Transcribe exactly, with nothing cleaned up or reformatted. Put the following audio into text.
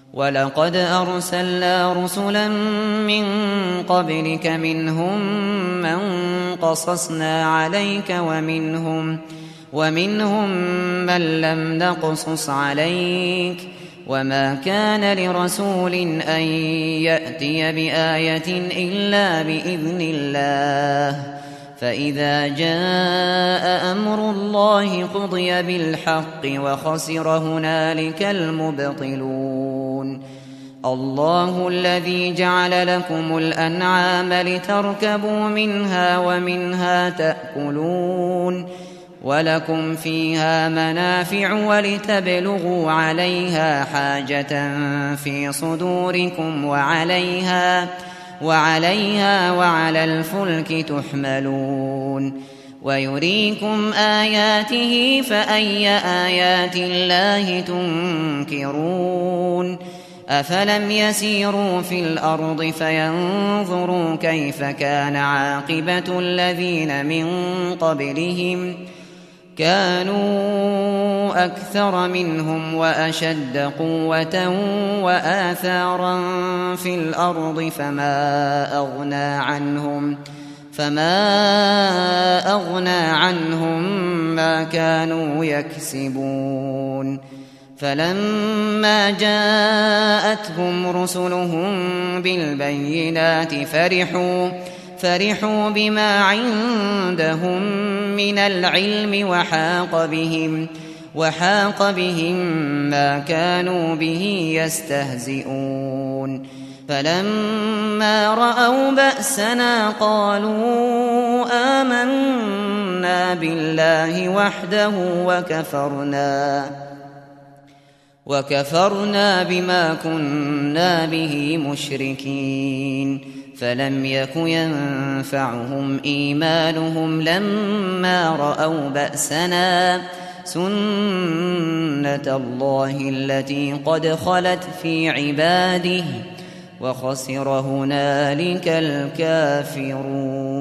ولقد أرسلنا رسلا من قبلك منهم من قصصنا عليك ومنهم, ومنهم من لم نقصص عليك وما كان لرسول أن يأتي بآية إلا بإذن الله فإذا جاء أمر الله قضي بالحق وخسر هنالك المبطلون. الله الذي جعل لكم الأنعام لتركبوا منها ومنها تأكلون ولكم فيها منافع ولتبلغوا عليها حاجة في صدوركم وعليها وعليها وعلى الفلك تحملون ويريكم آياته فأي آيات الله تنكرون أفلم يسيروا في الأرض فينظروا كيف كان عاقبة الذين من قبلهم كانوا أكثر منهم وأشد قوة وآثارا في الأرض فما أغنى عنهم فما أغنى عنهم ما كانوا يكسبون فلما جاءتهم رسلهم بالبينات فرحوا فرحوا بما عندهم من العلم وحاق بهم وحاق بهم ما كانوا به يستهزئون فلما رأوا بأسنا قالوا آمنا بالله وحده وكفرنا وكفرنا بما كنا به مشركين فلم يك ينفعهم إيمانهم لما رأوا بأسنا سنة الله التي قد خلت في عباده وخسر هنالك الكافرون.